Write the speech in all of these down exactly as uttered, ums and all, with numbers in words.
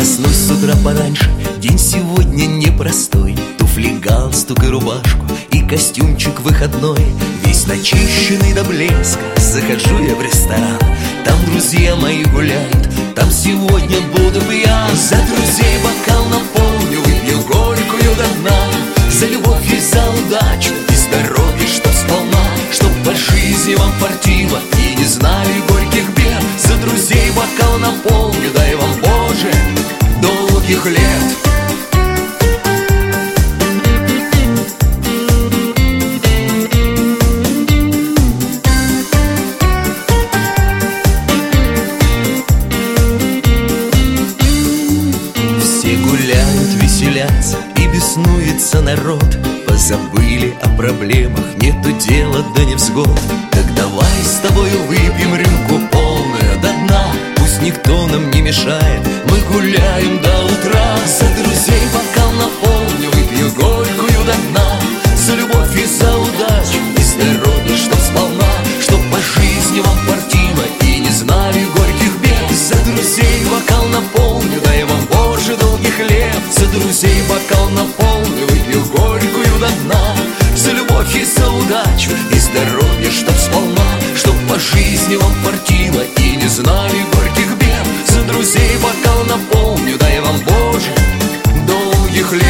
Проснусь с утра пораньше, день сегодня непростой. Туфли, галстук и рубашку, и костюмчик выходной. Весь начищенный до блеска, захожу я в ресторан. Там друзья мои гуляют, там сегодня буду пьян. За друзей бокал наполню, выпью горькую до дна. За любовь и за удачу, и здоровье, чтоб сполна, чтоб по жизни вам фартило и не знали горьких бед. За друзей бокал наполню, дай вам, Боже, долгих лет. Все гуляют, веселятся, и беснуется народ. Позабыли о проблемах, нету дела до невзгод. Так давай с тобою выпьем рюмку полную до дна. Пусть никто нам не мешает, мы гуляем до утра. За друзей бокал наполню, выпью горькую до дна. За любовь и за удачу, и здоровье, чтоб сполна, чтоб по жизни вам фартило и не знали горьких бед. За друзей бокал наполню, дай вам, Боже, долгих лет. За друзей бокал наполню, выпью горькую до дна. За любовь и за удачу, и здоровье, чтоб сполна, чтоб по жизни вам фартило и не знали горьких бед. За друзей бокал наполню, дай вам, Боже, долгих лет.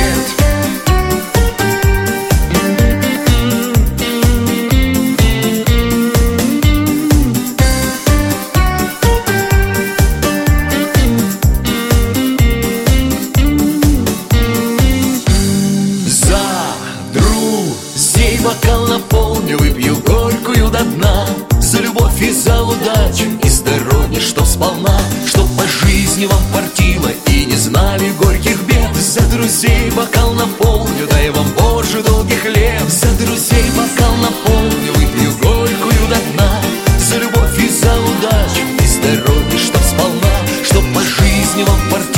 Бокал наполню, выпью горькую до дна. За любовь и за удачу, и здоровье, чтоб сполна, чтоб по жизни вам фартило и не знали горьких бед. За друзей бокал наполню, дай вам, Боже, долгих лет. За друзей бокал наполню, выпью горькую до дна. За любовь и за удачу, и здоровье, чтоб сполна, чтоб по жизни вам фартило